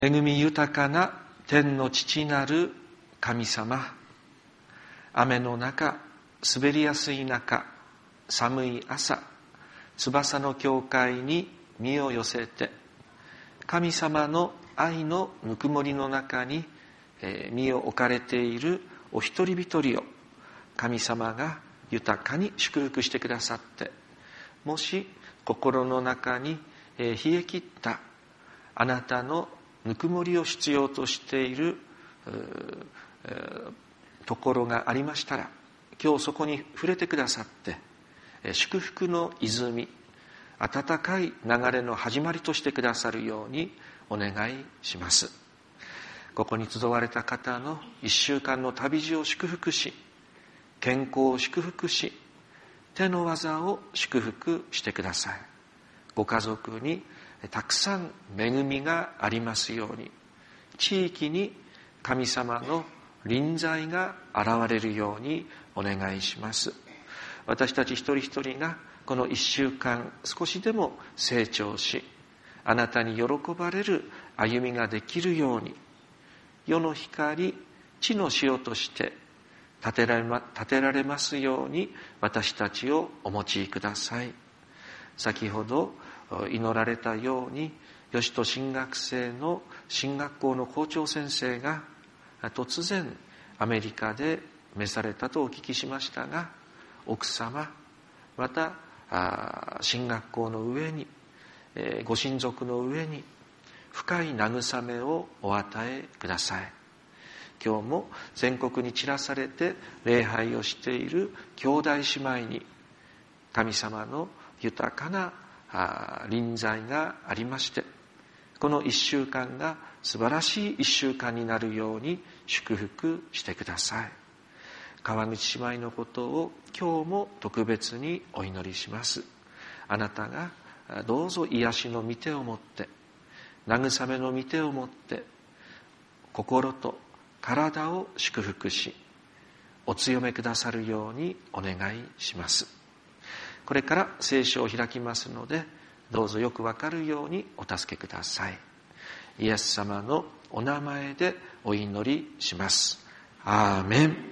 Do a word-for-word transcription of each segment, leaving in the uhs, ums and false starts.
恵み豊かな天の父なる神様、雨の中、滑りやすい中、寒い朝、翼の教会に身を寄せて、神様の愛のぬくもりの中に身を置かれているお一人一人を神様が豊かに祝福してくださって、もし心の中に冷え切ったあなたのぬくもりを必要としているところがありましたら、今日そこに触れてくださって、祝福の泉、温かい流れの始まりとしてくださるようにお願いします。ここに集われた方の一週間の旅路を祝福し、健康を祝福し、手の技を祝福してください。ご家族にたくさん恵みがありますように、地域に神様の臨在が現れるようにお願いします。私たち一人一人がこの一週間少しでも成長し、あなたに喜ばれる歩みができるように、世の光、地の塩として立てられま、立てられますように私たちをお用いください。先ほど祈られたように、吉戸神学生の進学校の校長先生が突然アメリカで召されたとお聞きしましたが、奥様、また進学校の上に、ご親族の上に深い慰めをお与えください。今日も全国に散らされて礼拝をしている兄弟姉妹に神様の豊かな臨在がありまして、この一週間が素晴らしい一週間になるように祝福してください。川口姉妹のことを今日も特別にお祈りします。あなたがどうぞ癒しの御手を持って、慰めの御手を持って、心と体を祝福し、お強めくださるようにお願いします。これから聖書を開きますので、どうぞよくわかるようにお助けください。イエス様のお名前でお祈りします。アーメン。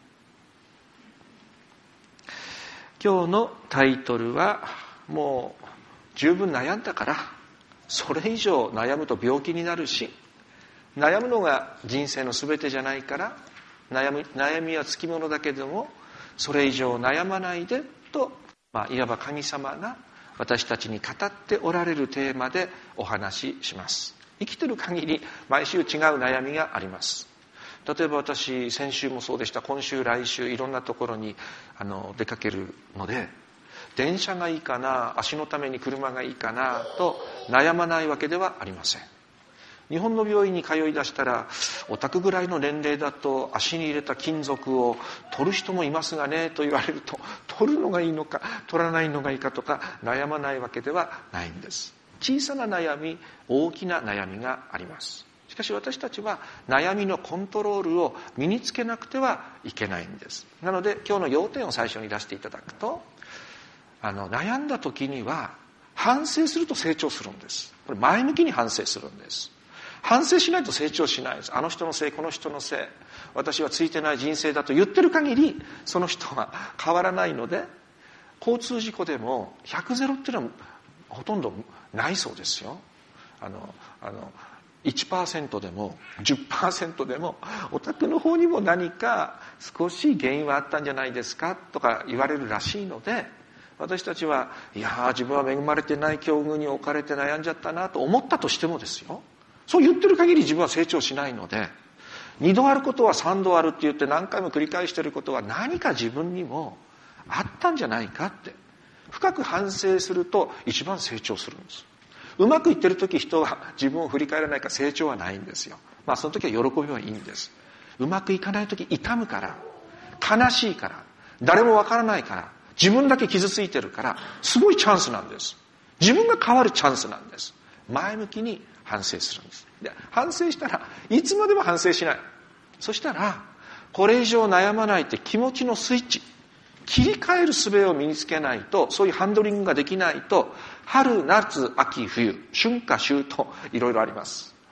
今日のタイトルは、もう十分悩んだから、それ以上悩むと病気になるし、悩むのが人生の全てじゃないから、悩み、悩みはつきものだけども、それ以上悩まないでと、まあ、いわば神様が私たちに語っておられるテーマでお話しします。生きてる限り毎週違う悩みがあります。例えば私、先週もそうでした。今週来週いろんなところにあの出かけるので、電車がいいかな、足のために車がいいかなと悩まないわけではありません。日本の病院に通い出したら、お宅ぐらいの年齢だと足に入れた金属を取る人もいますがねと言われると、取るのがいいのか取らないのがいいかとか悩まないわけではないんです。小さな悩み、大きな悩みがあります。しかし私たちは悩みのコントロールを身につけなくてはいけないんです。なので今日の要点を最初に出していただくと、あの悩んだ時には反省すると成長するんです。これ前向きに反省するんです。反省しないと成長しないです。あの人のせい、この人のせい、私はついてない人生だと言ってる限りその人は変わらないので、交通事故でもひゃくゼロっていうのはほとんどないそうですよ。あのあの いちパーセント でも じゅっパーセント でもお宅の方にも何か少し原因はあったんじゃないですかとか言われるらしいので、私たちはいやー自分は恵まれてない境遇に置かれて悩んじゃったなと思ったとしてもですよ、そう言ってる限り自分は成長しないので、二度あることは三度あるって言って何回も繰り返していることは何か自分にもあったんじゃないかって深く反省すると一番成長するんです。うまくいってる時人は自分を振り返らないから成長はないんですよ。まあその時は喜びはいいんです。うまくいかない時痛むから、悲しいから、誰もわからないから、自分だけ傷ついてるからすごいチャンスなんです。自分が変わるチャンスなんです。前向きに反省するんです。で、反省したらいつまでも反省しない。そしたらこれ以上悩まないって気持ちのスイッチ、切り替える術を身につけないと、そういうハンドリングができないと、春夏秋冬春夏秋冬いろいろあります。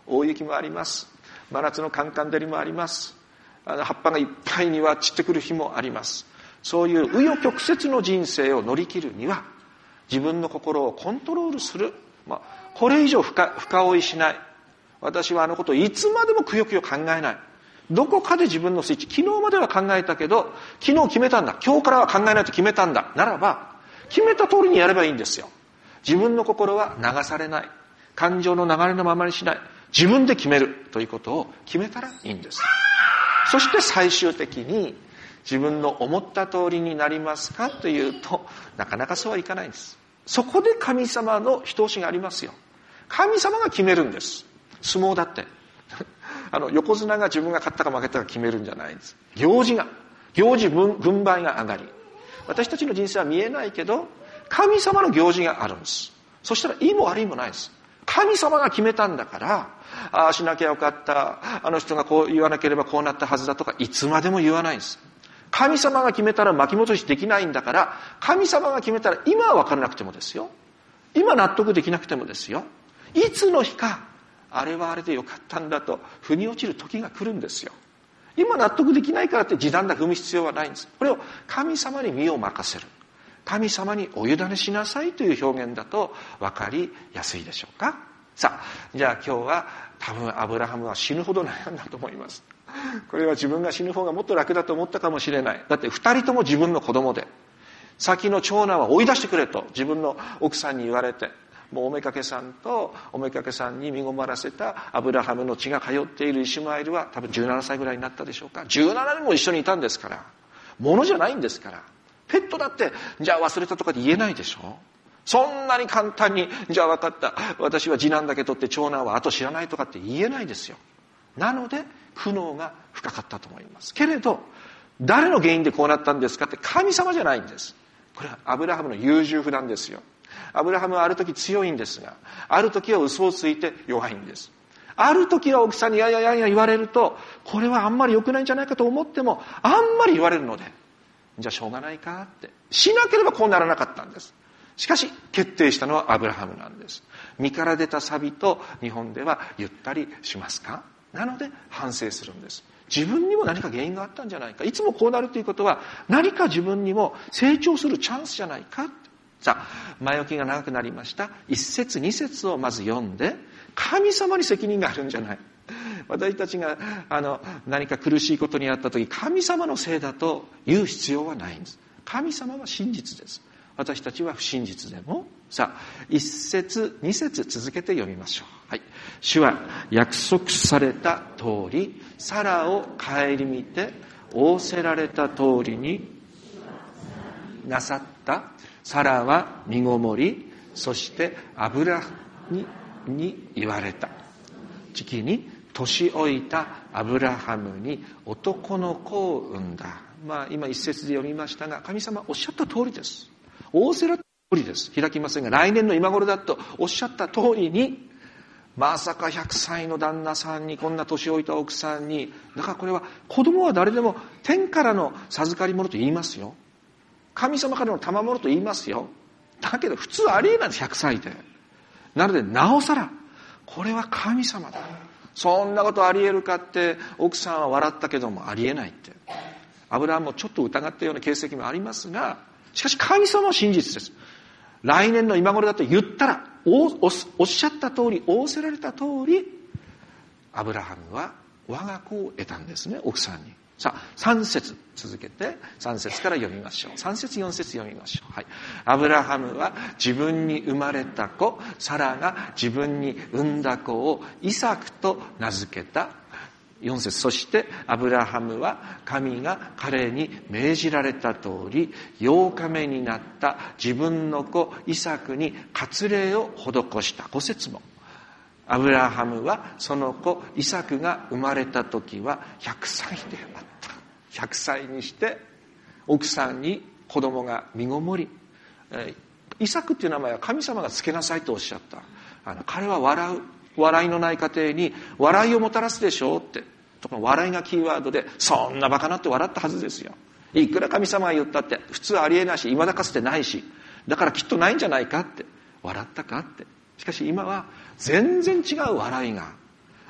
大雪もあります。真夏のカンカン照りもあります。あの葉っぱがいっぱいには散ってくる日もあります。そういう紆余曲折の人生を乗り切るには、自分の心をコントロールする、まあ、これ以上深、深追いしない。私はあのことをいつまでもくよくよ考えない。どこかで自分のスイッチ、昨日までは考えたけど、昨日決めたんだ。今日からは考えないと決めたんだ。ならば、決めた通りにやればいいんですよ。自分の心は流されない。感情の流れのままにしない。自分で決めるということを決めたらいいんです。そして最終的に自分の思った通りになりますかというと、なかなかそうはいかないんです。そこで神様の一押しがありますよ。神様が決めるんです。相撲だって。あの、横綱が自分が勝ったか負けたか決めるんじゃないんです。行事が、行事分、軍配が上がり。私たちの人生は見えないけど、神様の行事があるんです。そしたらいいも悪いもないです。神様が決めたんだから、ああしなきゃよかった、あの人がこう言わなければこうなったはずだとか、いつまでも言わないんです。神様が決めたら巻き戻しできないんだから、神様が決めたら今は分からなくてもですよ。今納得できなくてもですよ。いつの日か、あれはあれでよかったんだと、腑に落ちる時が来るんですよ。今納得できないからって地団打踏む必要はないんです。これを神様に身を任せる。神様にお委ねしなさいという表現だと分かりやすいでしょうか。さあ、じゃあ今日は多分アブラハムは死ぬほど悩んだと思います。これは自分が死ぬ方がもっと楽だと思ったかもしれない。だって二人とも自分の子供で、先の長男は追い出してくれと自分の奥さんに言われて、もうおめかけさんとおめかけさんに身ごもらせたアブラハムの血が通っているイシュマエルは多分じゅうななさいぐらいになったでしょうか。じゅうななねんも一緒にいたんですから、物じゃないんですから。ペットだってじゃあ忘れたとかで言えないでしょ。そんなに簡単にじゃあ分かった、私は次男だけ取って長男は後知らないとかって言えないですよ。なので苦悩が深かったと思いますけれど、誰の原因でこうなったんですかって、神様じゃないんです。これはアブラハムの優柔不断ですよ。アブラハムはある時強いんですが、ある時は嘘をついて弱いんです。ある時は奥さんにやややや言われると、これはあんまり良くないんじゃないかと思っても、あんまり言われるので、じゃあしょうがないかってしなければこうならなかったんです。しかし決定したのはアブラハムなんです。身から出た錆と日本では言ったりしますか。なので反省するんです。自分にも何か原因があったんじゃないか。いつもこうなるということは何か自分にも成長するチャンスじゃないか。さあ、前置きが長くなりました。一節二節をまず読んで、神様に責任があるんじゃない。私たちがあの何か苦しいことにあった時、神様のせいだと言う必要はないんです。神様は真実です。私たちは不真実でも。さあ、一節二節続けて読みましょう。はい。主は約束された通り、サラを顧みて仰せられた通りになさった。サラは身ごもり、そしてアブラにに言われた。時期に年老いたアブラハムに男の子を産んだ。まあ今一節で読みましたが、神様おっしゃった通りです。仰せられた通りです。開きませんが、来年の今頃だとおっしゃった通りに、まさかひゃくさいの旦那さんに、こんな年老いた奥さんに、だからこれは子供は誰でも天からの授かり物と言いますよ。神様からの賜物と言いますよ。だけど普通ありえないんです、ひゃくさいで。なのでなおさらこれは神様だ。そんなことありえるかって、奥さんは笑ったけどもありえないって。アブラハムもちょっと疑ったような形跡もありますが、しかし神様は真実です。来年の今頃だと言ったら、お, お, おっしゃった通り、仰せられた通り、アブラハムは我が子を得たんですね、奥さんに。さあ、三節続けて、三節から読みましょう。三節、四節読みましょう。はい。アブラハムは自分に生まれた子、サラが自分に産んだ子をイサクと名付けた。四節、そしてアブラハムは神が彼に命じられた通り、八日目になった自分の子イサクに割礼を施した。五節も。アブラハムはその子イサクが生まれた時はひゃくさいであった。ひゃくさいにして奥さんに子供が身ごもり、イサクっていう名前は神様が付けなさいとおっしゃった。あの彼は笑う、笑いのない家庭に笑いをもたらすでしょうって。とか笑いがキーワードで、そんなバカなって笑ったはずですよ。いくら神様が言ったって普通ありえないし、未だかつてないし、だからきっとないんじゃないかって笑ったかって。しかし今は全然違う笑いが、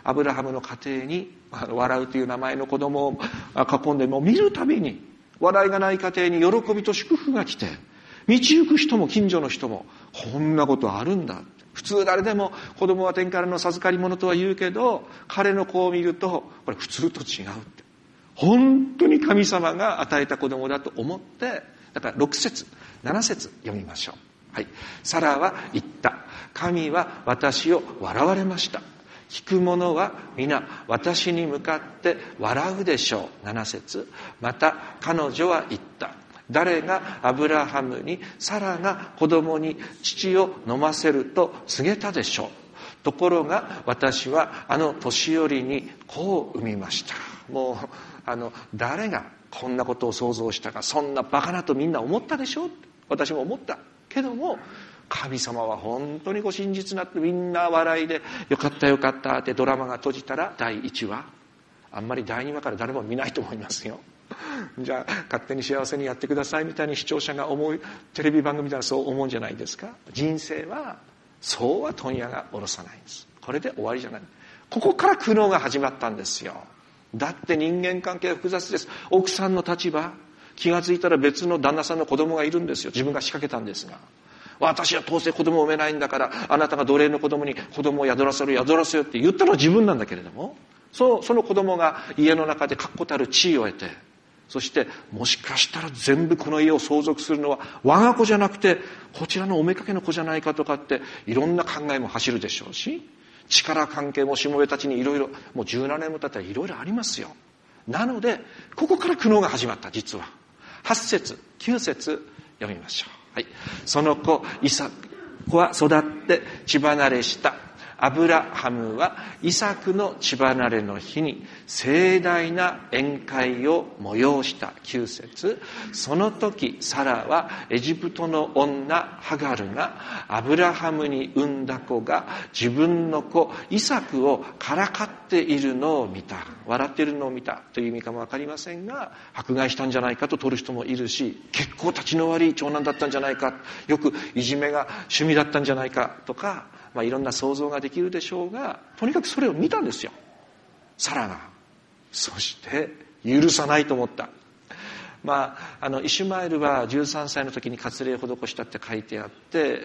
アブラハムの家庭に笑うという名前の子供を囲んで、もう見るたびに笑いがない家庭に喜びと祝福が来て、道行く人も近所の人もこんなことあるんだ。普通誰でも子供は天からの授かり物とは言うけど、彼の子を見るとこれ普通と違うって、本当に神様が与えた子供だと思って、だからろく節なな節読みましょう。はい。サラは言った。神は私を笑われました。聞く者は皆私に向かって笑うでしょう。なな節。また彼女は言った。誰がアブラハムにサラが子供に乳を飲ませると告げたでしょう。ところが私はあの年寄りに子を産みました。もうあの誰がこんなことを想像したか、そんなバカなとみんな思ったでしょう。私も思ったけども、神様は本当にご真実なって、みんな笑いでよかったよかったってドラマが閉じたらだいいちわ、あんまりだいにわから誰も見ないと思いますよ。じゃあ勝手に幸せにやってくださいみたいに視聴者が思うテレビ番組ではそう思うんじゃないですか。人生はそうは問屋が下ろさないんです。これで終わりじゃない。ここから苦悩が始まったんですよ。だって人間関係は複雑です。奥さんの立場、気がついたら別の旦那さんの子供がいるんですよ。自分が仕掛けたんですが、私はどうせ子供を産めないんだから、あなたが奴隷の子供に子供を宿らせる宿らせよって言ったのは自分なんだけれども、そ, その子供が家の中で確固たる地位を得て、そしてもしかしたら全部この家を相続するのは我が子じゃなくてこちらのおめかけの子じゃないかとかっていろんな考えも走るでしょうし、力関係もしもべたちにいろいろ、もう十何年も経ったらいろいろありますよ。なのでここから苦悩が始まった。実ははち節きゅう節読みましょう。はい。その子イサクは育って血離れした。アブラハムはイサクの血離れの日に盛大な宴会を催した。きゅう節。その時サラはエジプトの女ハガルがアブラハムに産んだ子が自分の子イサクをからかっているのを見た。笑っているのを見たという意味かもわかりませんが、迫害したんじゃないかと取る人もいるし、結構立ちの悪い長男だったんじゃないか、よくいじめが趣味だったんじゃないかとか、まあ、いろんな想像ができるでしょうが、とにかくそれを見たんですよ、サラが。そして許さないと思った。まあ、あのイシュマエルはじゅうさんさいの時に割礼を施したって書いてあって、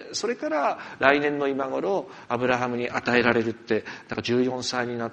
それから来年の今頃アブラハムに与えられるって、だからじゅうよんさいになって、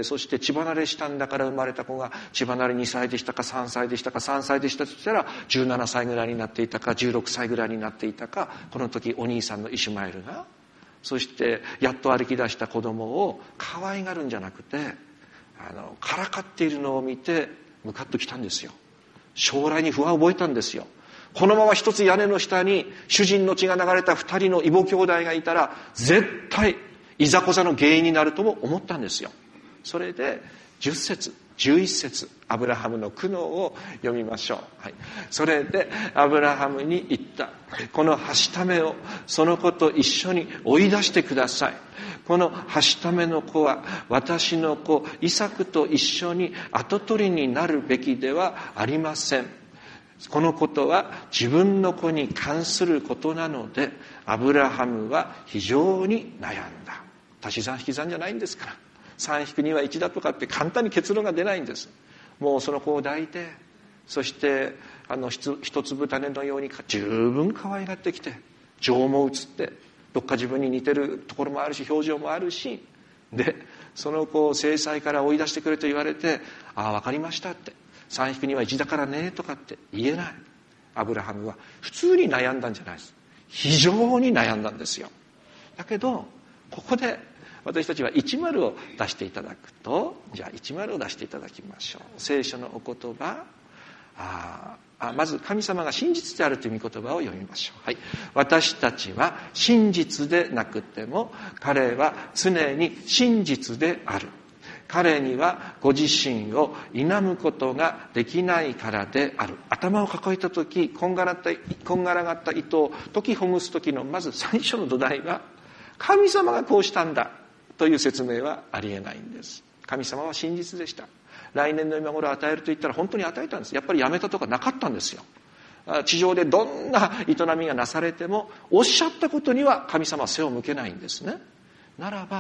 そして血離れしたんだから生まれた子が血離れにさいでしたかさんさいでしたか、さんさいでしたとしたらじゅうななさいぐらいになっていたかじゅうろくさいぐらいになっていたか、この時お兄さんのイシュマエルが、そしてやっと歩き出した子供を可愛がるんじゃなくて、あのからかっているのを見てムカッときたんですよ。将来に不安を覚えたんですよ。このまま一つ屋根の下に主人の血が流れた二人の異母兄弟がいたら絶対いざこざの原因になるとも思ったんですよ。それでじゅっ節じゅういち節アブラハムの苦悩を読みましょう。はい、それでアブラハムに言った。このはしためをその子と一緒に追い出してください。このはしための子は私の子イサクと一緒に跡取りになるべきではありません。このことは自分の子に関することなので、アブラハムは非常に悩んだ。足し算引き算じゃないんですから、さん引くにはいちだとかって簡単に結論が出ないんです。もうその子を抱いて、そしてあの一粒種のように十分可愛がってきて、情も移ってどっか自分に似てるところもあるし表情もあるし、でその子を正妻から追い出してくれと言われて、ああ分かりましたって、さん引くにはいちだからねとかって言えない。アブラハムは普通に悩んだんじゃないです。非常に悩んだんですよ。だけどここで私たちはいちまるを出していただくと、じゃあいちまるを出していただきましょう。聖書のお言葉、ああまず神様が真実であるという御言葉を読みましょう。はい、私たちは真実でなくても彼は常に真実である。彼にはご自身を否むことができないからである。頭を抱えた時、こんがらったこんがらがった糸を解きほぐす時のまず最初の土台は、神様がこうしたんだという説明はありえないんです。神様は真実でした。来年の今頃与えると言ったら本当に与えたんです。やっぱりやめたとかなかったんですよ。地上でどんな営みがなされてもおっしゃったことには神様は背を向けないんですね。ならば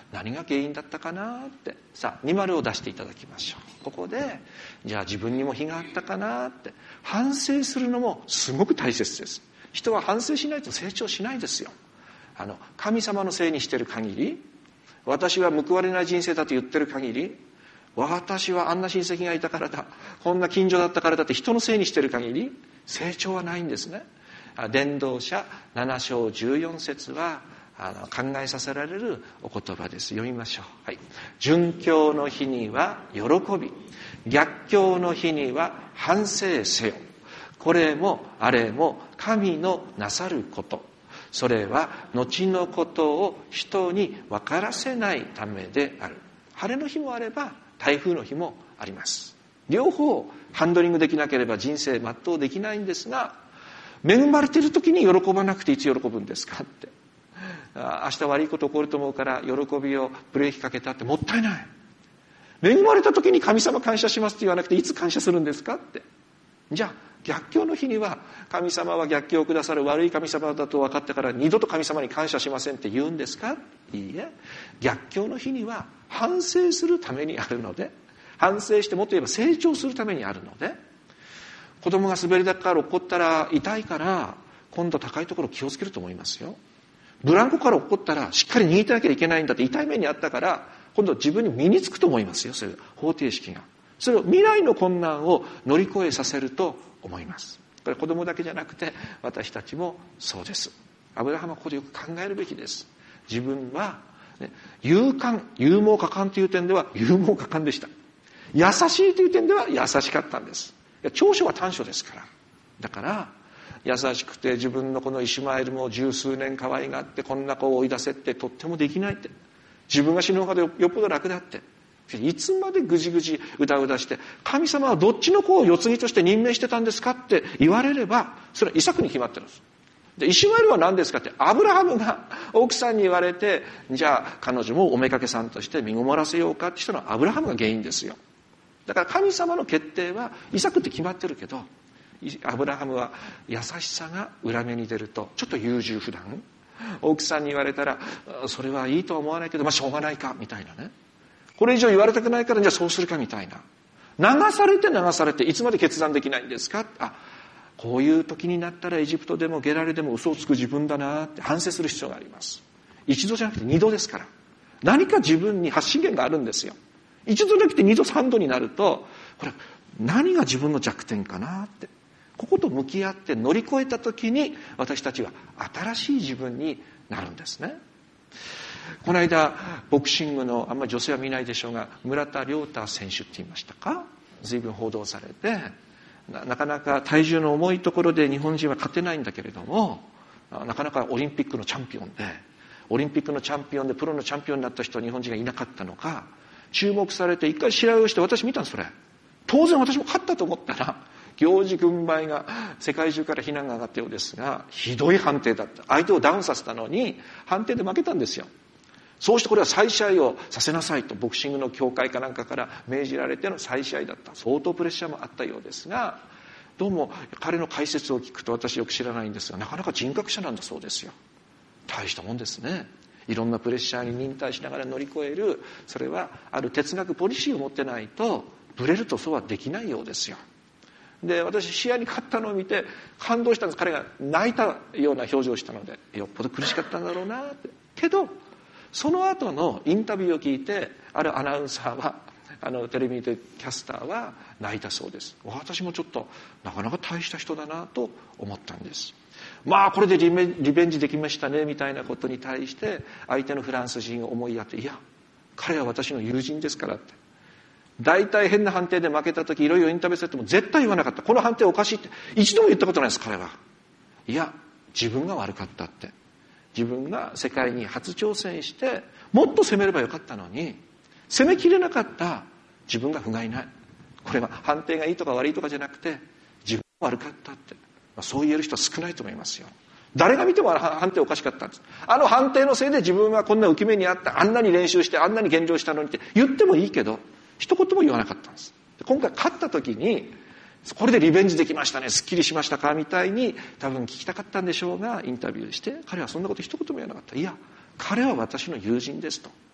何が原因だったかなって、さあに丸を出していただきましょう。ここでじゃあ自分にも非があったかなって反省するのもすごく大切です。人は反省しないと成長しないですよ。あの神様のせいにしている限り、私は報われない人生だと言ってる限り、私はあんな親戚がいたからだ、こんな近所だったからだって人のせいにしている限り成長はないんですね。伝道者なな章じゅうよん節はあの考えさせられるお言葉です。読みましょう。はい。殉教の日には喜び、逆境の日には反省せよ。これもあれも神のなさること。それは後のことを人に分からせないためである。晴れの日もあれば台風の日もあります。両方ハンドリングできなければ人生全うできないんですが、恵まれている時に喜ばなくていつ喜ぶんですかって。明日悪いこと起こると思うから喜びをブレーキかけたってもったいない。恵まれた時に神様感謝しますって言わなくていつ感謝するんですかって。じゃあ逆境の日には神様は逆境をくださる悪い神様だと分かったから二度と神様に感謝しませんって言うんですか。いいえ、逆境の日には反省するためにあるので、反省してもっと言えば成長するためにあるので、子供が滑り台から落っこったら痛いから今度高いところ気をつけると思いますよ。ブランコから落っこったらしっかり握ってなきゃいけないんだって痛い目にあったから今度自分に身につくと思いますよ。そういう方程式が、それを未来の困難を乗り越えさせると思います。これ子供だけじゃなくて私たちもそうです。アブラハムはここでよく考えるべきです。自分は、ね、勇敢、勇猛果敢という点では勇猛果敢でした。優しいという点では優しかったんです。長所は短所ですから。だから優しくて自分のこのイシュマエルも十数年可愛がってこんな子を追い出せってとってもできないって、自分が死ぬ方がよっぽど楽だって、いつまでぐじぐじうだうだして神様はどっちの子を世継ぎとして任命してたんですかって言われればそれはイサクに決まってるんです。でイシュマエルは何ですかって、アブラハムが奥さんに言われて、じゃあ彼女もおめかけさんとして身ごもらせようかってしたのはアブラハムが原因ですよ。だから神様の決定はイサクって決まってるけど、アブラハムは優しさが裏目に出るとちょっと優柔不断、奥さんに言われたらそれはいいとは思わないけどまあしょうがないかみたいなね、これ以上言われたくないからじゃあそうするかみたいな、流されて流されていつまで決断できないんですか。あ、こういう時になったらエジプトでもゲラレでも嘘をつく自分だなって反省する必要があります。一度じゃなくて二度ですから、何か自分に発信源があるんですよ。一度じゃなくて二度三度になると、これ何が自分の弱点かなって、ここと向き合って乗り越えた時に私たちは新しい自分になるんですね。この間ボクシングのあんまり女性は見ないでしょうが村田諒太選手って言いましたか、随分報道されて、な, なかなか体重の重いところで日本人は勝てないんだけれども、なかなかオリンピックのチャンピオンでオリンピックのチャンピオンでプロのチャンピオンになった人は日本人がいなかったのか、注目されて一回試合をして私見たんです。それ当然私も勝ったと思ったら行事軍配が世界中から非難が上がったようですが、ひどい判定だった。相手をダウンさせたのに判定で負けたんですよ。そうしてこれは再試合をさせなさいとボクシングの協会かなんかから命じられての再試合だった。相当プレッシャーもあったようですが、どうも彼の解説を聞くと私よく知らないんですが、なかなか人格者なんだそうですよ。大したもんですね。いろんなプレッシャーに忍耐しながら乗り越える、それはある哲学ポリシーを持ってないとブレるとそうはできないようですよ。で私試合に勝ったのを見て感動したんです。彼が泣いたような表情をしたのでよっぽど苦しかったんだろうなって。けどその後のインタビューを聞いてあるアナウンサーはあのテレビでキャスターは泣いたそうです。私もちょっとなかなか大した人だなと思ったんです。まあこれでリベリベンジできましたねみたいなことに対して相手のフランス人を思いやって、いや彼は私の友人ですからって、大体変な判定で負けた時いろいろインタビューされても絶対言わなかった。この判定おかしいって一度も言ったことないです。彼は、いや自分が悪かったって、自分が世界に初挑戦してもっと攻めればよかったのに攻めきれなかった自分が不甲斐ない。これは判定がいいとか悪いとかじゃなくて自分が悪かったって、まあ、そう言える人は少ないと思いますよ。誰が見ても判定おかしかったんです。あの判定のせいで自分はこんな浮き目にあった、あんなに練習してあんなに減量したのにって言ってもいいけど一言も言わなかったんです。今回勝った時にこれでリベンジできましたね、すっきりしましたかみたいに多分聞きたかったんでしょうが、インタビューして彼はそんなこと一言も言わなかった。いや彼は私の友人ですと、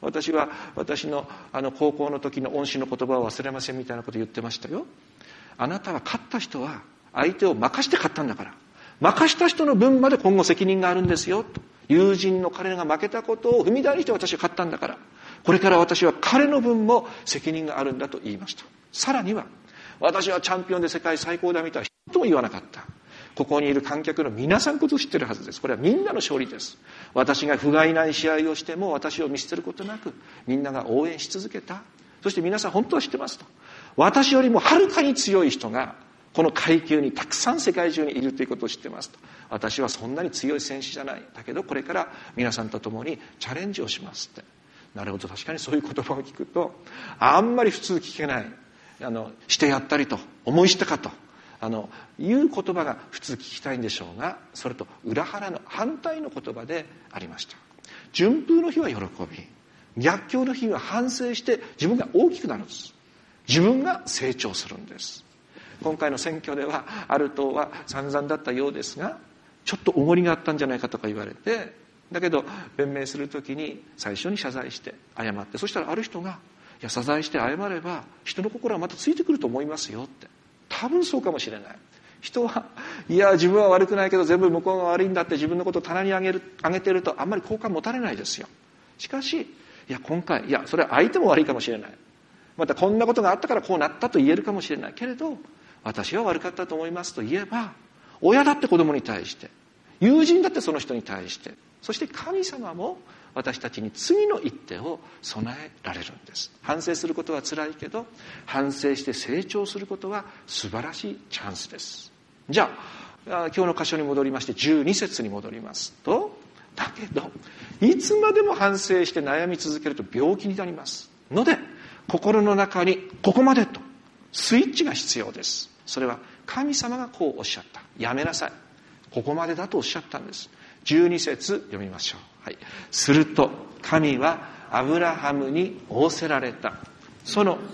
私は私のあの高校の時の恩師の言葉を忘れませんみたいなこと言ってましたよ。あなたは勝った人は相手を任して勝ったんだから、任した人の分まで今後責任があるんですよと。友人の彼が負けたことを踏み台にして私は勝ったんだから、これから私は彼の分も責任があるんだと言いました。さらには、私はチャンピオンで世界最高だみたいな人も言わなかった。ここにいる観客の皆さんこと知ってるはずです。これはみんなの勝利です。私が不甲斐ない試合をしても私を見捨てることなくみんなが応援し続けた。そして皆さん本当は知ってますと。私よりもはるかに強い人がこの階級にたくさん世界中にいるということを知ってますと。私はそんなに強い選手じゃない。だけどこれから皆さんと共にチャレンジをしますって。なるほど、確かにそういう言葉を聞くとあんまり普通聞けない。あのしてやったりと思い知ったかとあのいう言葉が普通聞きたいんでしょうが、それと裏腹の反対の言葉でありました。順風の日は喜び、逆境の日は反省して自分が大きくなるんです。自分が成長するんです。今回の選挙ではある党は散々だったようですが、ちょっとおごりがあったんじゃないかとか言われて、だけど弁明するときに最初に謝罪して謝って、そしたらある人がいや謝罪して謝れば人の心はまたついてくると思いますよって。多分そうかもしれない。人はいや自分は悪くないけど全部向こうが悪いんだって自分のことを棚に上げる上げてるとあんまり好感持たれないですよ。しかしいや今回いやそれは相手も悪いかもしれない、またこんなことがあったからこうなったと言えるかもしれないけれど、私は悪かったと思いますと言えば、親だって子供に対して、友人だってその人に対して、そして神様も私たちに次の一手を備えられるんです。反省することは辛いけど、反省して成長することは素晴らしいチャンスです。じゃあ今日の箇所に戻りましてじゅうに節に戻りますと、だけどいつまでも反省して悩み続けると病気になりますので、心の中にここまでとスイッチが必要です。それは神様がこうおっしゃった。やめなさい、ここまでだとおっしゃったんです。じゅうに節読みましょう。はい、すると神はアブラハムに仰せられた。その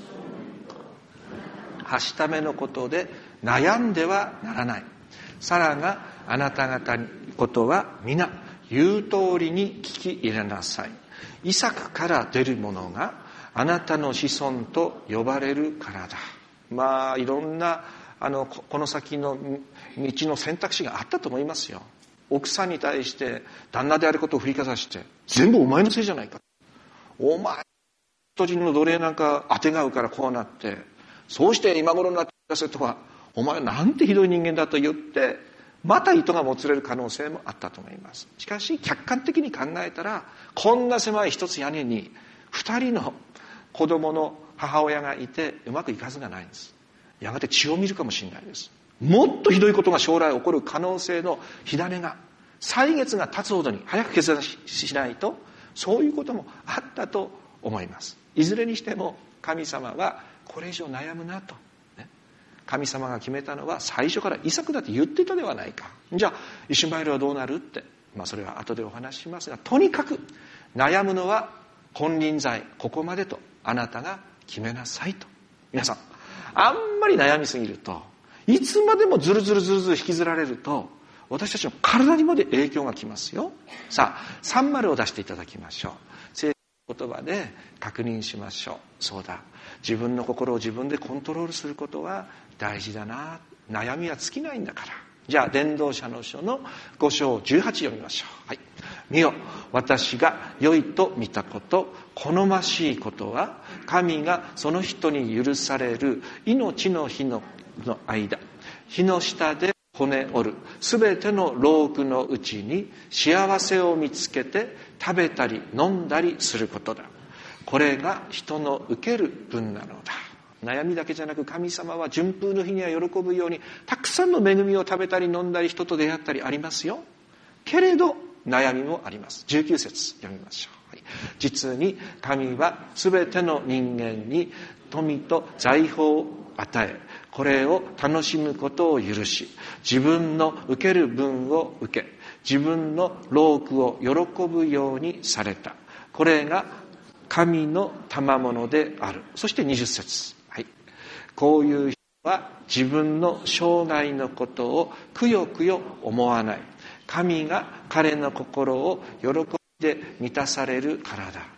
はしためのことで悩んではならない。サラがあなた方のことは皆言う通りに聞き入れなさい。イサクから出るものがあなたの子孫と呼ばれるからだ。まあいろんなあのこの先の道の選択肢があったと思いますよ。奥さんに対して旦那であることを振りかざして、全部お前のせいじゃないか、お前人人の奴隷なんかあてがうからこうなって、そうして今頃になって出せとはお前なんてひどい人間だと言って、また糸がもつれる可能性もあったと思います。しかし客観的に考えたら、こんな狭い一つ屋根に二人の子供の母親がいてうまくいくはずがないんです。やがて血を見るかもしれないです。もっとひどいことが将来起こる可能性の火種が、歳月が経つほどに早く決断しないと、そういうこともあったと思います。いずれにしても神様はこれ以上悩むなと、ね、神様が決めたのは最初からイサクだって言ってたではないか。じゃあイシュマエルはどうなるって、まあ、それは後でお話ししますが、とにかく悩むのは金輪際ここまでとあなたが決めなさいと。皆さんあんまり悩みすぎると、いつまでもずるずるずるずる引きずられると、私たちの体にまで影響がきますよ。さあさん丸を出していただきましょう。聖書の言葉で確認しましょう。そうだ、自分の心を自分でコントロールすることは大事だな。悩みは尽きないんだから。じゃあ伝道者の書のご章じゅうはち読みましょう。はい、見よ、私が良いと見たこと、好ましいことは、神がその人に許される命の日のの間、日の下で骨折るすべての労苦のうちに幸せを見つけて食べたり飲んだりすることだ。これが人の受ける分なのだ。悩みだけじゃなく、神様は順風の日には喜ぶようにたくさんの恵みを食べたり飲んだり人と出会ったりありますよ。けれど悩みもあります。じゅうきゅう節読みましょう。はい、実に神はすべての人間に富と財宝を与え、これを楽しむことを許し、自分の受ける分を受け、自分の労苦を喜ぶようにされた。これが神の賜物である。そしてにじゅう節、はい、こういう人は自分の生涯のことをくよくよ思わない。神が彼の心を喜んで満たされるからだ。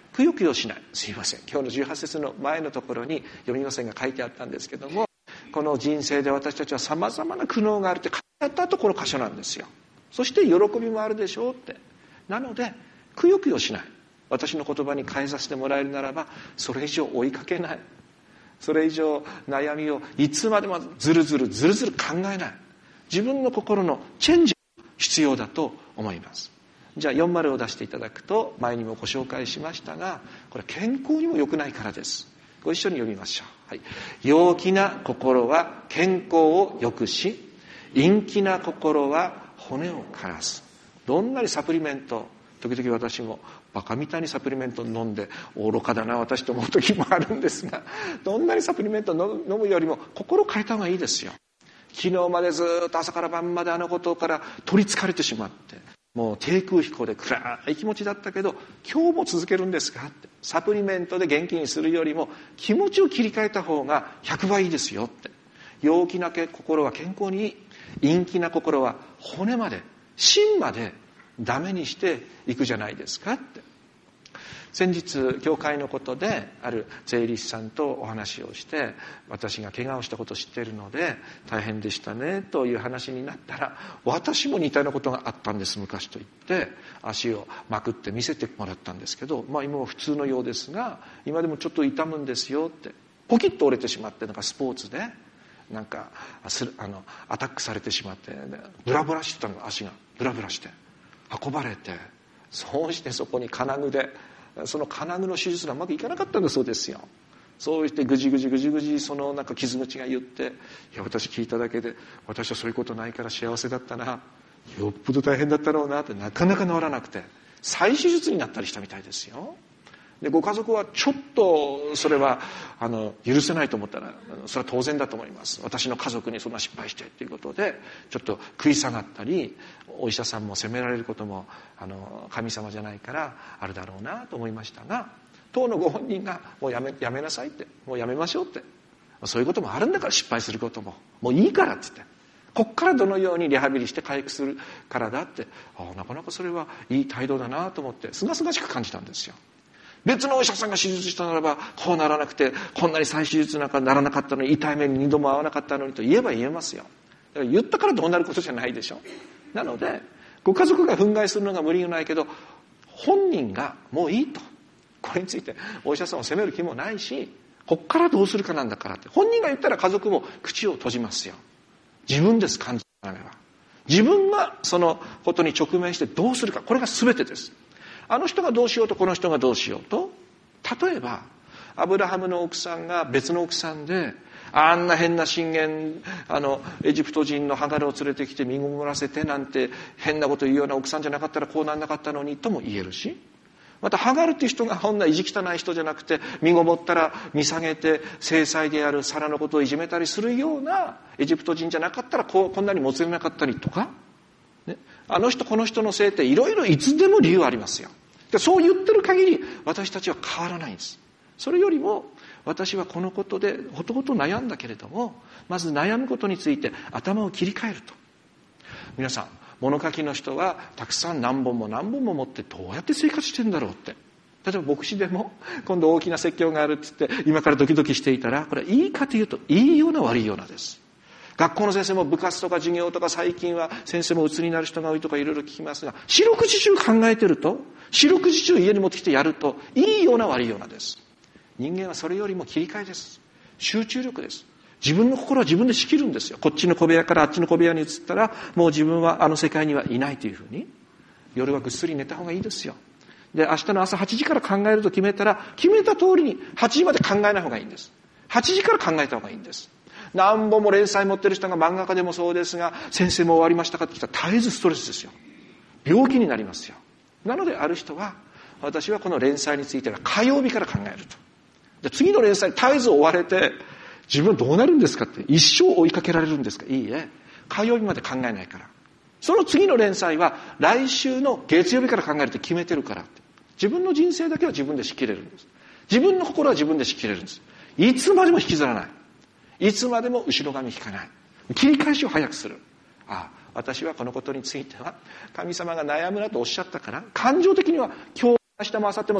くよくよしない。すいません、今日のじゅうはち節の前のところに読みませんが書いてあったんですけども、この人生で私たちはさまざまな苦悩があるって書いてあった後この箇所なんですよ。そして喜びもあるでしょうって。なのでくよくよしない。私の言葉に変えさせてもらえるならば、それ以上追いかけない、それ以上悩みをいつまでもずるずるずるずる考えない。自分の心のチェンジが必要だと思います。じゃあよんじゅうを出していただくと、前にもご紹介しましたが、これ健康にも良くないからです。ご一緒に読みましょう。はい、陽気な心は健康を良くし、陰気な心は骨を枯らす。どんなにサプリメント、時々私もバカみたいにサプリメント飲んで愚かだな私と思う時もあるんですが、どんなにサプリメント飲むよりも心を変えた方がいいですよ。昨日までずっと朝から晩まであのことから取りつかれてしまって、もう低空飛行で暗い気持ちだったけど、今日も続けるんですかって。サプリメントで元気にするよりも気持ちを切り替えた方がひゃくばいいいですよって。陽気な心は健康にいい、陰気な心は骨まで芯までダメにしていくじゃないですかって。先日教会のことである税理士さんとお話をして、私が怪我をしたことを知っているので大変でしたねという話になったら、私も似たようなことがあったんです昔と言って足をまくって見せてもらったんですけど、まあ今は普通のようですが今でもちょっと痛むんですよって。ポキッと折れてしまって、なんかスポーツでなんかあのアタックされてしまって、ブラブラしてたの、足がブラブラして運ばれて、そうしてそこに金具で、その金具の手術がうまくいかなかったんだそうですよ。そうしてぐじぐじぐじぐじそのなんか傷口が言って、いや私聞いただけで私はそういうことないから幸せだったな、よっぽど大変だったろうなって、なかなか治らなくて再手術になったりしたみたいですよ。でご家族はちょっとそれはあの許せないと思ったら、それは当然だと思います。私の家族にそんな失敗してっていうことでちょっと食い下がったり、お医者さんも責められることもあの神様じゃないからあるだろうなと思いましたが、当のご本人がもうやめ、やめなさいって、もうやめましょうって、そういうこともあるんだから、失敗することももういいからって言って、こっからどのようにリハビリして回復するからだって、あなかなかそれはいい態度だなと思ってすがすがしく感じたんですよ。別のお医者さんが手術したならばこうならなくて、こんなに再手術なんかならなかったのに、痛い目に二度も合わなかったのにと言えば言えますよ。だから言ったからどうなることじゃないでしょ。なのでご家族が憤慨するのが無理がないけど、本人がもういいと、これについてお医者さんを責める気もないし、こっからどうするかなんだからって、本人が言ったら家族も口を閉じますよ。自分です、感じながら自分がそのことに直面してどうするか、これが全てです。あの人がどうしようとこの人がどうしようと、例えばアブラハムの奥さんが別の奥さんで、あんな変な信玄、あのエジプト人のハガルを連れてきて身ごもらせてなんて変なこと言うような奥さんじゃなかったらこうなんなかったのにとも言えるし、またハガルっていう人がこんな意地汚い人じゃなくて、身ごもったら見下げて制裁であるサラのことをいじめたりするようなエジプト人じゃなかったらこうこんなにもつれなかったりとか、ね、あの人この人のせいっていろいろいつでも理由ありますよ。でそう言ってる限り私たちは変わらないんです。それよりも私はこのことでほとほと悩んだけれども、まず悩むことについて頭を切り替えると。皆さん物書きの人はたくさん何本も何本も持ってどうやって生活してるんだろうって。例えば牧師でも今度大きな説教があるって言って今からドキドキしていたら、これはいいかというといいような悪いようなです。学校の先生も部活とか授業とか、最近は先生も鬱になる人が多いとかいろいろ聞きますが、四六時中考えてると、四六時中家に持ってきてやるといいような悪いようなです。人間はそれよりも切り替えです。集中力です。自分の心は自分で仕切るんですよ。こっちの小部屋からあっちの小部屋に移ったらもう自分はあの世界にはいないというふうに、夜はぐっすり寝た方がいいですよ。で明日の朝はちじから考えると決めたら、決めた通りにはちじまで考えない方がいいんです。はちじから考えた方がいいんです。何本も連載持ってる人が、漫画家でもそうですが、先生も終わりましたかって来たら絶えずストレスですよ。病気になりますよ。なのである人は、私はこの連載については火曜日から考えると。で次の連載絶えず追われて自分どうなるんですかって、一生追いかけられるんですか。いいえ、火曜日まで考えないから。その次の連載は来週の月曜日から考えるって決めてるからって。自分の人生だけは自分で仕切れるんです。自分の心は自分で仕切れるんです。いつまでも引きずらない。いつまでも後ろ髪引かない。切り返しを早くする。ああ、私はこのことについては神様が悩むなとおっしゃったから、感情的には今日明日も明後日もザー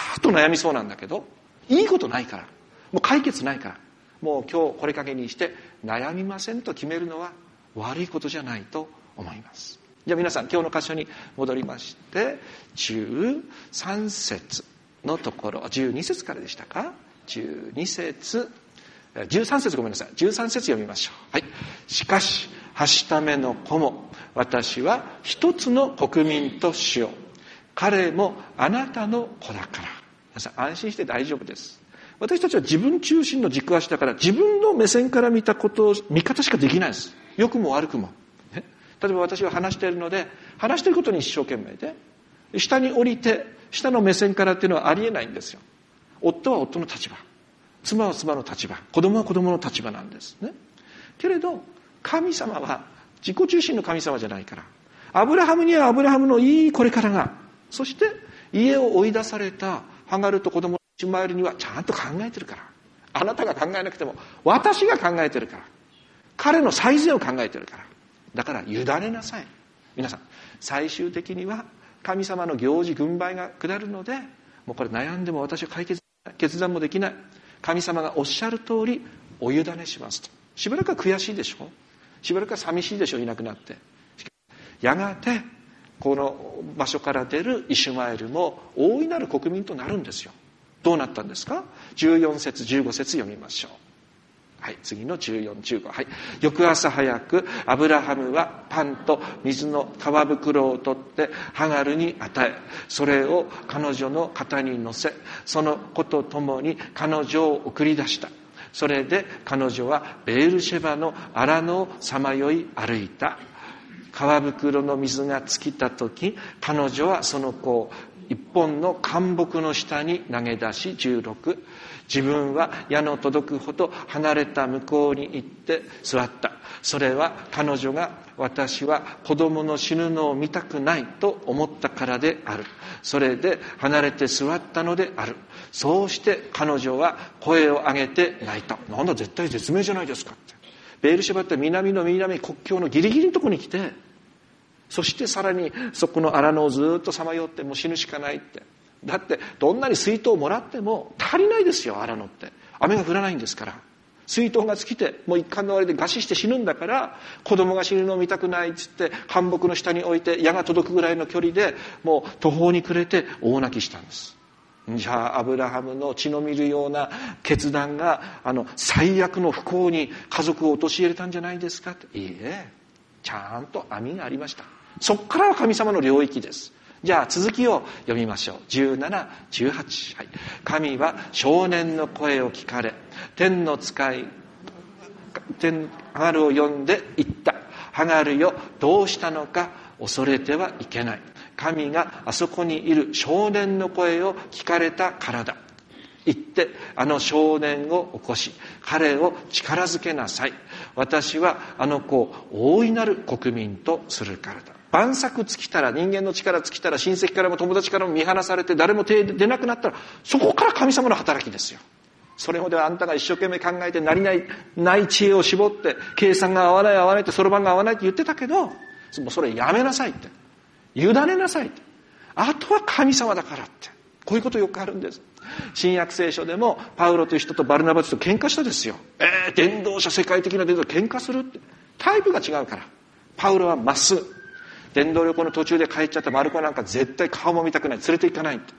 ーッと悩みそうなんだけど、いいことないから、もう解決ないから、もう今日これかけにして悩みませんと決めるのは悪いことじゃないと思います。じゃあ皆さん、今日の箇所に戻りまして、じゅうさん節のところ、じゅうに節からでしたか、じゅうに節、じゅうさん節ごめんなさい、じゅうさん節読みましょう。はい。しかしはしための子も私は一つの国民としよう。彼もあなたの子だから。皆さん安心して大丈夫です。私たちは自分中心の軸足だから、自分の目線から見たことを見方しかできないです。良くも悪くも。例えば私は話しているので、話していることに一生懸命で、下に降りて下の目線からっていうのはありえないんですよ。夫は夫の立場、妻は妻の立場、子供は子供の立場なんですね。けれど神様は自己中心の神様じゃないから、アブラハムにはアブラハムのいいこれからが、そして家を追い出されたハガルと子供のイシュマエルにはちゃんと考えてるから、あなたが考えなくても私が考えてるから、彼の最善を考えてるから、だから委ねなさい。皆さん最終的には神様の行事軍配が下るので、もうこれ悩んでも私は解決決断もできない、神様がおっしゃる通りお委ねしますと。しばらくは悔しいでしょう、しばらくは寂しいでしょう、いなくなって。やがてこの場所から出るイシュマエルも大いなる国民となるんですよ。どうなったんですか。じゅうよん節じゅうご節読みましょう。はい、次のじゅうよん、じゅうご、はい。翌朝早くアブラハムはパンと水の皮袋を取ってハガルに与え、それを彼女の肩に乗せ、その子と共に彼女を送り出した。それで彼女はベールシェバの荒野をさまよい歩いた。皮袋の水が尽きた時、彼女はその子を一本の灌木の下に投げ出し、じゅうろく、自分は矢の届くほど離れた向こうに行って座った。それは彼女が私は子供の死ぬのを見たくないと思ったからである。それで離れて座ったのである。そうして彼女は声を上げて泣いた。なんだ絶対絶命じゃないですかって。ベールシェバって南の南国境のギリギリのところに来て、そしてさらにそこの荒野をずっとさまよってもう死ぬしかないって。だってどんなに水筒をもらっても足りないですよ、荒野って。雨が降らないんですから。水筒が尽きてもう一貫の終わりで餓死して死ぬんだから、子供が死ぬのを見たくないっつって灌木の下に置いて矢が届くぐらいの距離でもう途方に暮れて大泣きしたんです。じゃあアブラハムの血の見るような決断があの最悪の不幸に家族を陥れたんじゃないですかって。いいえ、ちゃんと網がありました。そこからは神様の領域です。じゃあ続きを読みましょう。じゅうなな、じゅうはち、はい。神は少年の声を聞かれ、天の使い天ハガルを呼んで言った。ハガルよ、どうしたのか、恐れてはいけない。神があそこにいる少年の声を聞かれたからだ。言ってあの少年を起こし、彼を力づけなさい。私はあの子を大いなる国民とするからだ。万策尽きたら、人間の力尽きたら、親戚からも友達からも見放されて誰も手出なくなったら、そこから神様の働きですよ。それまではあんたが一生懸命考えて、なりないない知恵を絞って計算が合わない合わないって、そろばんが合わないって言ってたけど、もうそれやめなさいって、委ねなさいって、あとは神様だからって、こういうことよくあるんです。新約聖書でもパウロという人とバルナバと喧嘩したですよ。えー、伝道者、世界的な伝道者喧嘩するって。タイプが違うから。パウロはまっすぐ、伝道旅行の途中で帰っちゃったマルコなんか絶対顔も見たくない、連れて行かないって。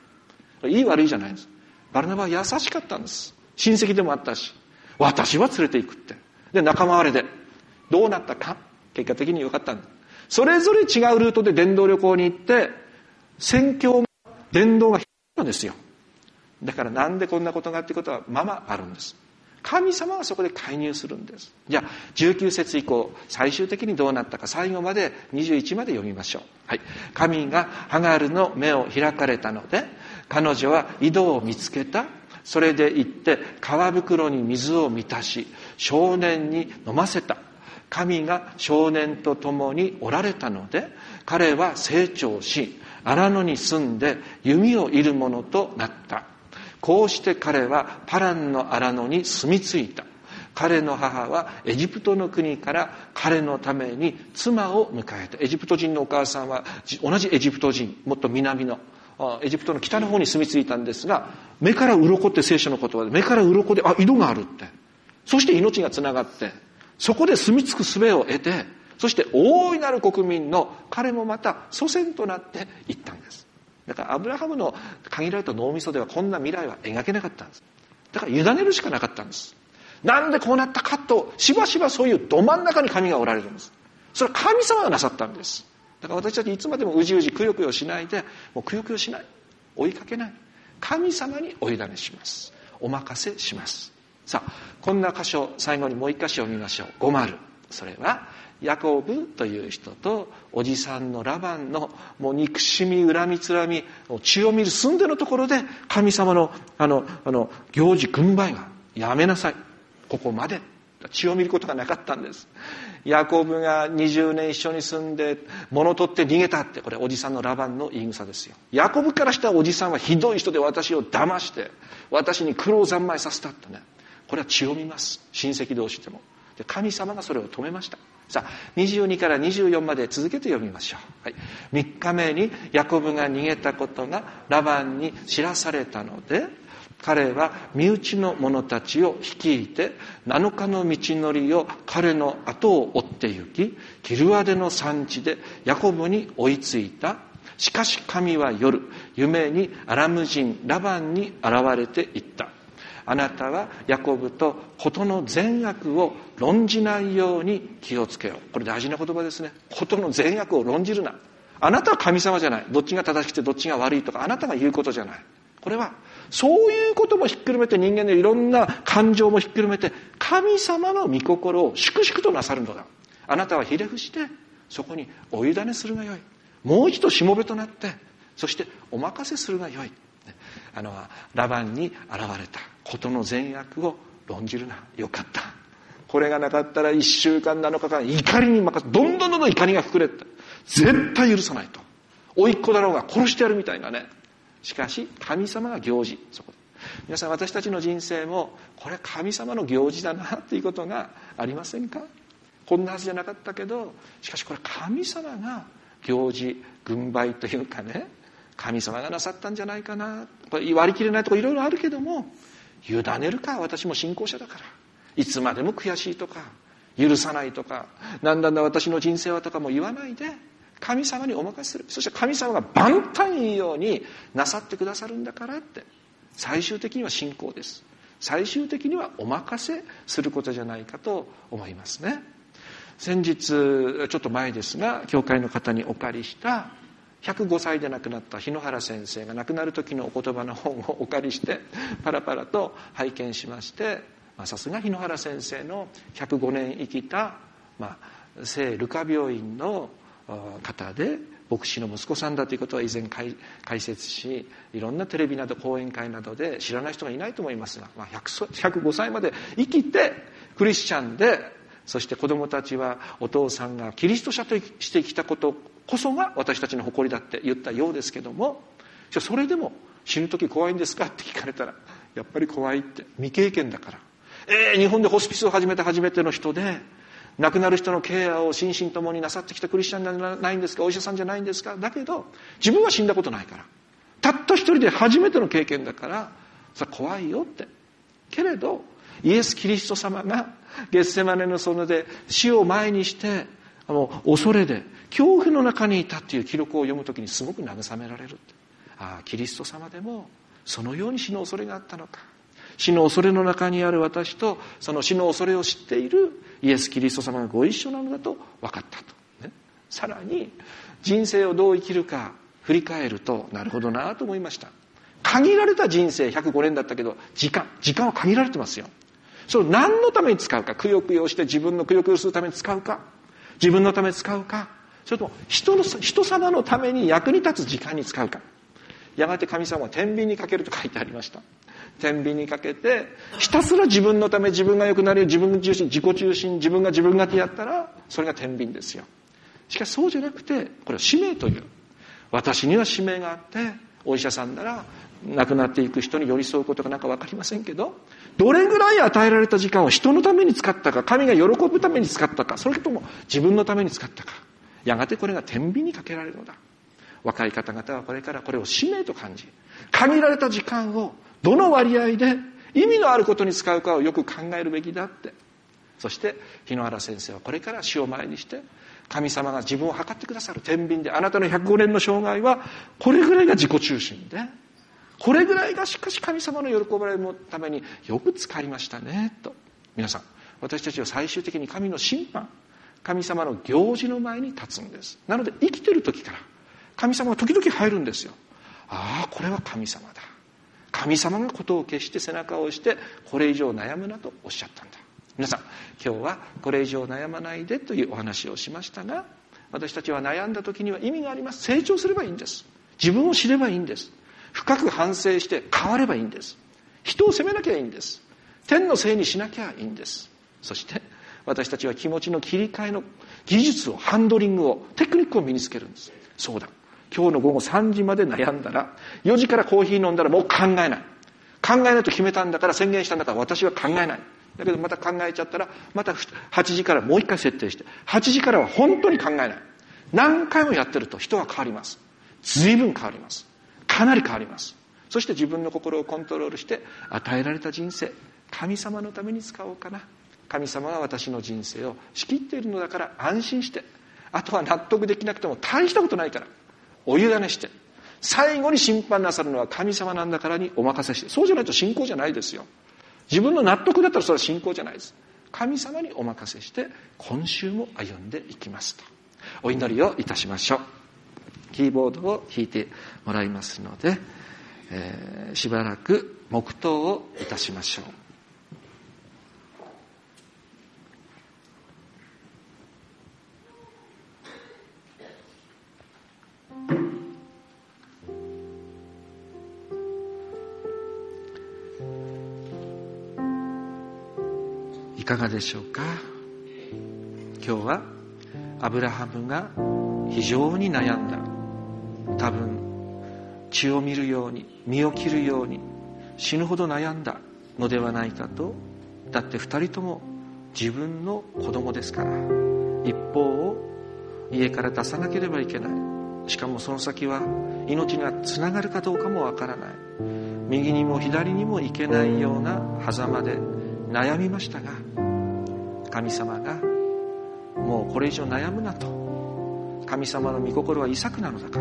いい悪いじゃないです。バルナバは優しかったんです。親戚でもあったし、私は連れて行くって。で仲間割れでどうなったか、結果的に良かったんです。それぞれ違うルートで伝道旅行に行って宣教伝道が必要なんですよ。だからなんでこんなことがっていうことはままあるんです。神様はそこで介入するんです。じゃあじゅうきゅう節以降最終的にどうなったか、最後までにじゅういちまで読みましょう。はい。神がハガルの目を開かれたので、彼女は井戸を見つけた。それで行って皮袋に水を満たし少年に飲ませた。神が少年と共におられたので、彼は成長し荒野に住んで弓を射る者となった。こうして彼はパランの荒野に住み着いた。彼の母はエジプトの国から彼のために妻を迎えた。エジプト人のお母さんは同じエジプト人、もっと南のエジプトの北の方に住み着いたんですが、目から鱗って聖書の言葉で、目から鱗で、あ、井戸があるって。そして命がつながって、そこで住み着く術を得て、そして大いなる国民の彼もまた祖先となっていったんです。だからアブラハムの限られた脳みそではこんな未来は描けなかったんです。だから委ねるしかなかったんです。なんでこうなったかと、しばしばそういうど真ん中に神がおられるんです。それは神様がなさったんです。だから私たちいつまでもうじうじくよくよしないで、もうくよくよしない、追いかけない、神様にお委ねします。お任せします。さあ、こんな箇所、最後にもう一箇所を見ましょう。ごまる。それはヤコブという人とおじさんのラバンのもう憎しみ、恨みつらみ、血を見る寸出のところで神様のあのあの行事軍配がやめなさい、ここまで。血を見ることがなかったんです。ヤコブがにじゅうねん一緒に住んで物取って逃げたって、これおじさんのラバンの言い草ですよ。ヤコブからしたらおじさんはひどい人で私を騙して私に苦労三昧させたってね、これは血を見ます。親戚同士でも。で神様がそれを止めました。さあ、にじゅうにからにじゅうよんまで続けて読みましょう。はい、みっかめにヤコブが逃げたことがラバンに知らされたので、彼は身内の者たちを率いてなのかの道のりを彼の後を追って行き、ギルアデの山地でヤコブに追いついた。しかし神は夜、夢にアラム人ラバンに現れていった。あなたはヤコブと事の善悪を論じないように気をつけよう。これ大事な言葉ですね。事の善悪を論じるな。あなたは神様じゃない。どっちが正しくてどっちが悪いとかあなたが言うことじゃない。これはそういうこともひっくるめて、人間のいろんな感情もひっくるめて神様の御心を粛々となさるのだ。あなたはひれ伏してそこにお委ねするがよい。もう一度しもべとなってそしてお任せするがよい。あのラバンに現れたことの善悪を論じるな。よかった。これがなかったらいっしゅうかんなのか間怒りに任せ、どんどんどんどん怒りが膨れて、絶対許さないと。甥っ子だろうが殺してやるみたいなね。しかし神様が行事、そこで皆さん、私たちの人生もこれ神様の行事だなっていうことがありませんか？こんなはずじゃなかったけど、しかしこれ神様が行事軍配というかね、神様がなさったんじゃないかな。これ割り切れないところいろいろあるけども、委ねるか。私も信仰者だからいつまでも悔しいとか許さないとかなんだんだ私の人生はとかも言わないで神様にお任せする。そして神様が万端いいようになさってくださるんだからって、最終的には信仰です。最終的にはお任せすることじゃないかと思いますね。先日ちょっと前ですが、教会の方にお借りしたひゃくごさいで亡くなった日野原先生が亡くなる時のお言葉の本をお借りしてパラパラと拝見しまして、さすが日野原先生のひゃくごねん生きた、まあ、聖ルカ病院の方で牧師の息子さんだということは以前解説し、いろんなテレビなど講演会などで知らない人がいないと思いますが、まあ、ひゃくごさいまで生きてクリスチャンで、そして子供たちはお父さんがキリスト者としてきたことこそが私たちの誇りだって言ったようですけども、それでも死ぬ時怖いんですかって聞かれたら、やっぱり怖いって、未経験だから。えー、日本でホスピスを始めた初めての人で、亡くなる人のケアを心身ともになさってきたクリスチャンじゃないんですか、お医者さんじゃないんですか。だけど自分は死んだことないから、たった一人で初めての経験だから、それ怖いよって。けれどイエス・キリスト様がゲッセマネの園で死を前にしてあの恐れで恐怖の中にいたっていう記録を読むときにすごく慰められるって。ああ、キリスト様でもそのように死の恐れがあったのか。死の恐れの中にある私とその死の恐れを知っているイエス・キリスト様がご一緒なのだと分かったと、ね、さらに人生をどう生きるか振り返ると、なるほどなと思いました。限られた人生ひゃくごねんだったけど、時間時間は限られてますよ。それを何のために使うか、くよくよして自分のくよくよするために使うか、自分のために使うか、それとも人の人様のために役に立つ時間に使うか。やがて神様は天秤にかけると書いてありました。天秤にかけてひたすら自分のため、自分が良くなるよう、自分中心、自己中心、自分が自分がってやったらそれが天秤ですよ。しかしそうじゃなくて、これは使命という、私には使命があって、お医者さんなら亡くなっていく人に寄り添うことがなんか分かりませんけど、どれぐらい与えられた時間を人のために使ったか、神が喜ぶために使ったか、それとも自分のために使ったか、やがてこれが天秤にかけられるのだ。 若い方々はこれからこれを使命と感じ、限られた時間をどの割合で意味のあることに使うかをよく考えるべきだって。そして日野原先生はこれから死を前にして、神様が自分を測ってくださる天秤で、あなたのひゃくごねんの生涯はこれぐらいが自己中心で、これぐらいがしかし神様の喜ばれるためによく使いましたねと。皆さん、私たちは最終的に神の審判、神様の行事の前に立つんです。なので生きてる時から神様が時々入るんですよ。ああ、これは神様だ。神様がことを決して背中を押して、これ以上悩むなとおっしゃったんだ。皆さん、今日はこれ以上悩まないでというお話をしましたが、私たちは悩んだ時には意味があります。成長すればいいんです。自分を知ればいいんです。深く反省して変わればいいんです。人を責めなきゃいいんです。天のせいにしなきゃいいんです。そして私たちは気持ちの切り替えの技術を、ハンドリングを、テクニックを身につけるんです。そうだ、今日の午後さんじまで悩んだら、よじからコーヒー飲んだらもう考えない。考えないと決めたんだから、宣言したんだから、私は考えない。だけどまた考えちゃったら、またはちじからもう一回設定して、はちじからは本当に考えない。何回もやってると人は変わります。随分変わります。かなり変わります。そして自分の心をコントロールして、与えられた人生、神様のために使おうかな。神様は私の人生を仕切っているのだから安心して、あとは納得できなくても大したことないからお委ねして、最後に審判なさるのは神様なんだからにお任せして、そうじゃないと信仰じゃないですよ。自分の納得だったらそれは信仰じゃないです。神様にお任せして今週も歩んでいきますと。お祈りをいたしましょう。キーボードを弾いてもらいますので、えー、しばらく黙祷をいたしましょう。いかがでしょうか。今日はアブラハムが非常に悩んだ。多分血を見るように、身を切るように死ぬほど悩んだのではないかと。だって二人とも自分の子供ですから。一方を家から出さなければいけない。しかもその先は命がつながるかどうかもわからない。右にも左にも行けないような狭間で悩みましたが、神様がもうこれ以上悩むなと。神様の御心はイサクなのだから、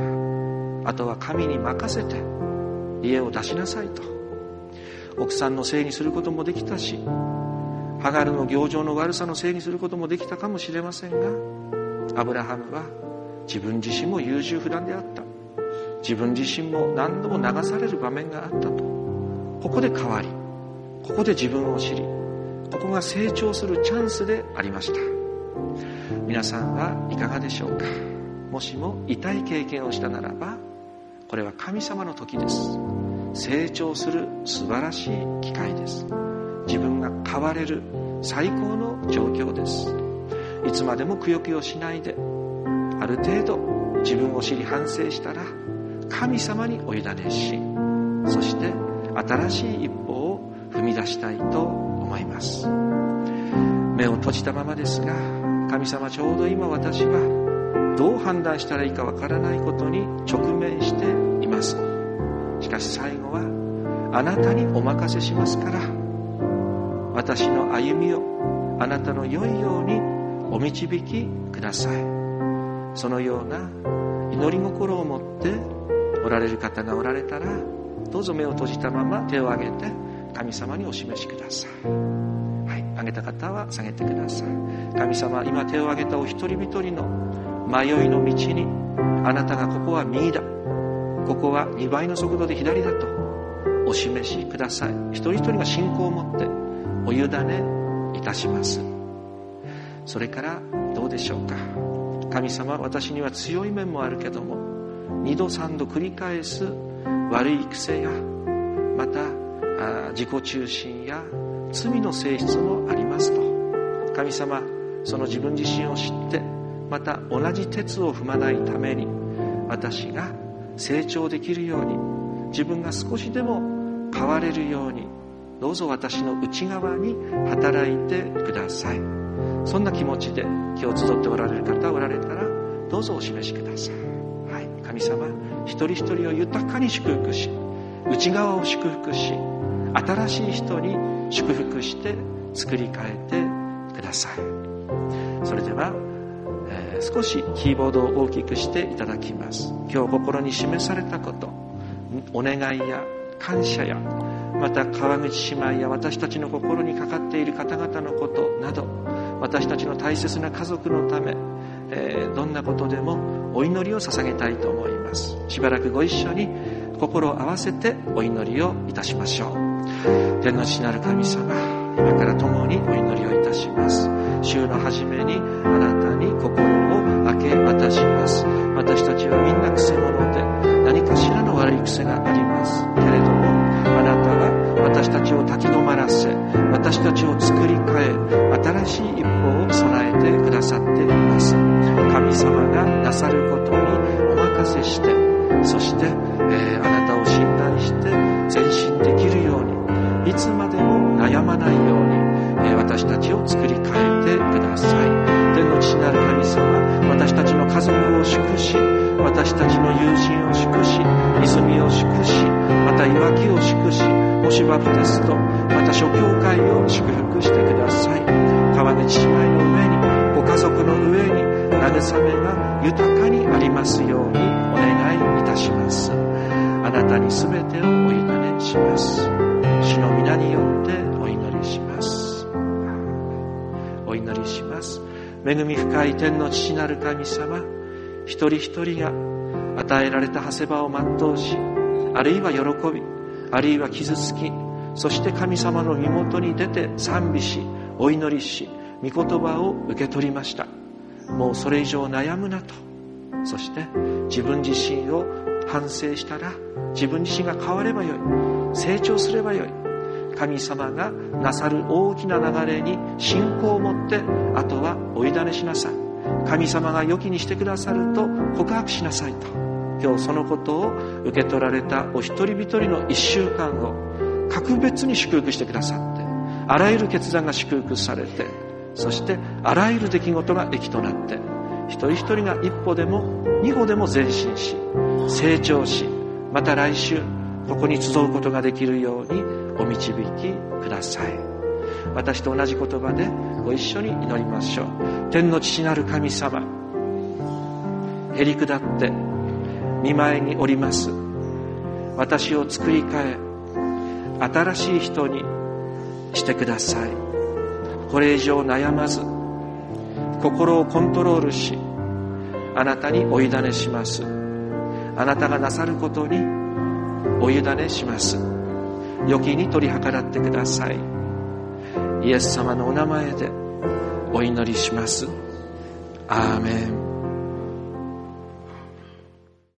あとは神に任せて家を出しなさいと。奥さんのせいにすることもできたし、ハガルの行情の悪さのせいにすることもできたかもしれませんが、アブラハムは自分自身も優柔不断であった。自分自身も何度も流される場面があったと。ここで変わり、ここで自分を知り、ここが成長するチャンスでありました。皆さんはいかがでしょうか。もしも痛い経験をしたならば、これは神様の時です。成長する素晴らしい機会です。自分が変われる最高の状況です。いつまでもくよくよしないで、ある程度自分を知り反省したら神様にお委ねし、そして新しい一歩を踏み出したいと思います。目を閉じたままですが、神様、ちょうど今私はどう判断したらいいかわからないことに直面しています。しかし最後はあなたにお任せしますから、私の歩みをあなたの良いようにお導きください。そのような祈り心を持っておられる方がおられたら、どうぞ目を閉じたまま手を挙げて神様にお示しください。はい、挙げた方は下げてください。神様、今手を挙げたお一人一人の迷いの道に、あなたがここは右だ、ここはにばいの速度で左だとお示しください。一人一人が信仰を持ってお委ねいたします。それからどうでしょうか。神様、私には強い面もあるけども、二度三度繰り返す悪い癖や、また自己中心や罪の性質もありますと。神様、その自分自身を知って、また同じ轍を踏まないために、私が成長できるように、自分が少しでも変われるように、どうぞ私の内側に働いてください。そんな気持ちで今日集っておられる方おられたら、どうぞお示しください。はい。 神様、一人一人を豊かに祝福し、内側を祝福し、新しい人に祝福して作り変えてください。それでは、えー、少しキーボードを大きくしていただきます。今日心に示されたこと、お願いや感謝や、また川口姉妹や私たちの心にかかっている方々のことなど、私たちの大切な家族のため、えー、どんなことでもお祈りを捧げたいと思います。しばらくご一緒に心を合わせてお祈りをいたしましょう。天の父なる神様、今から共にお祈りをいたします。週の初めにあなたに心を明け渡します。私たちはみんな癖者で、何かしらの悪い癖がありますけれども、あなたは私たちを立ち止まらせ、私たちを作り変え、新しい一歩を備えてくださっています。神様がなさることにお任せして、そして、えー、あなたを信頼して前進できるように、いつまでも悩まないように、えー、私たちを作り変えてください。天の父なる神様、私たちの家族を祝し、私たちの友人を祝し、泉を祝し、また岩木を祝し、もしバプテスト、また諸教会を祝福してください。川口姉妹の上に、ご家族の上に慰めが豊かにありますようにお願いいたします。あなたにすべてをお委ねします。主の皆によってお祈りします。お祈りします。恵み深い天の父なる神様、一人一人が与えられた長谷場を全うし、あるいは喜び、あるいは傷つき、そして神様の身元に出て賛美し、お祈りし、御言葉を受け取りました。もうそれ以上悩むなと。そして自分自身を反省したら、自分自身が変わればよい、成長すればよい。神様がなさる大きな流れに信仰を持って、あとはお委ねしなさい。神様が良きにしてくださると告白しなさいと。今日そのことを受け取られたお一人一人の一週間を格別に祝福してくださって、あらゆる決断が祝福されて、そしてあらゆる出来事が益となって、一人一人が一歩でも二歩でも前進し、成長し、また来週ここに集うことができるようにお導きください。私と同じ言葉でご一緒に祈りましょう。天の父なる神様、へりくだって御前におります。私を作り変え、新しい人にしてください。これ以上悩まず、心をコントロールし、あなたにお委ねします。あなたがなさることにお委ねします。良きに取り計らってください。イエス様のお名前でお祈りします。アーメン。